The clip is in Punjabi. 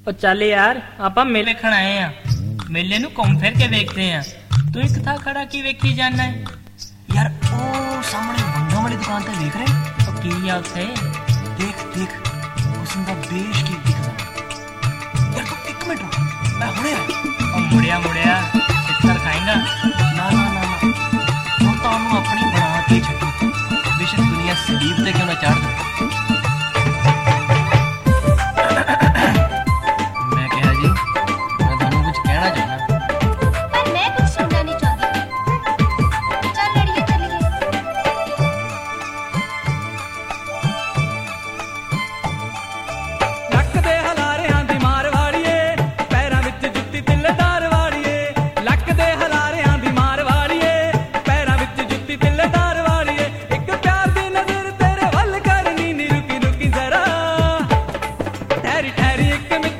ਉਹ ਚੱਲ ਯਾਰ ਆਪਾਂ ਮੇਲੇ ਵੇਖਣ ਆਏ ਆ। ਮੇਲੇ ਨੂੰ ਘੁੰਮ ਫਿਰ ਕੇ ਵੇਖਦੇ ਆ। ਤੂੰ ਇੱਕ ਥਾਂ ਖੜਾ ਕੀ ਵੇਖੀ ਜਾਣਾ ਹੈ ਯਾਰ? ਉਹ ਸਾਹਮਣੇ ਵੰਗਾਂ ਵਾਲੀ ਦੁਕਾਨ ਤੇ ਵੇਖ ਰਹੇ? ਉਹ ਕੀ ਆ ਉੱਥੇ? ਦੇਖ ਦੇਖ, ਹੁਸਨ ਦਾ ਬੇਸ਼ ਕੀ ਦਿਖਦਾ। ਯਾਰ ਤੂੰ ਇੱਕ ਮਿੰਟ ਰੁਕ, ਮੈਂ ਹੁਣੇ ਆਇਆ। ਉਹ ਮੁੜਿਆ ਮੁੜਿਆ ਚਿੱਤਰ ਖਾਏਗਾ? ਨਾ ਨਾ ਨਾ ਨਾ, ਹੁਣ ਤਾਂ ਉਹਨੂੰ ਆਪਣੀ ਬਣਾ ਕੇ ਛੱਡੋ, ਬੇਸ਼ੱਕ ਦੁਨੀਆ ਸਲੀਬ ਤੇ ਕਿਉਂ ਨਾ ਚਾੜ ਦੇ। ਮੈਂ ਕਿਹਾ ਜੀ, ਮੈਂ ਤੁਹਾਨੂੰ ਕੁਝ ਕਹਿਣਾ ਚਾਹੁੰਦਾ। ਪਰ ਮੈਂ ਕੁਝ ਸੁਣਨਾ ਨਹੀਂ ਚਾਹੁੰਦੀ। ਚੱਲ ਲੜੀਏ, ਚੱਲੀਏ। ਲੱਕ ਦੇ ਹਲਾਰਿਆਂ ਦੀ ਮਾਰ ਵਾੜੀਏ, ਪੈਰਾਂ ਵਿੱਚ ਜੁੱਤੀ ਤਿੱਲੇਦਾਰ ਵਾੜੀਏ। ਲੱਕ ਦੇ ਹਲਾਰਿਆਂ ਦੀ ਮਾਰ ਵਾੜੀਏ, ਪੈਰਾਂ ਵਿੱਚ ਜੁੱਤੀ ਤਿੱਲੇਦਾਰ ਵਾੜੀਏ। ਇੱਕ ਪਿਆਰ ਦੀ ਨਜ਼ਰ ਤੇਰੇ ਵੱਲ ਕਰਨੀ ਨੀ, ਰੁਕੀ ਰੁਕੀ ਜ਼ਰਾ ਠਹਿਰੀ ਠਹਿਰੀ ਇੱਕ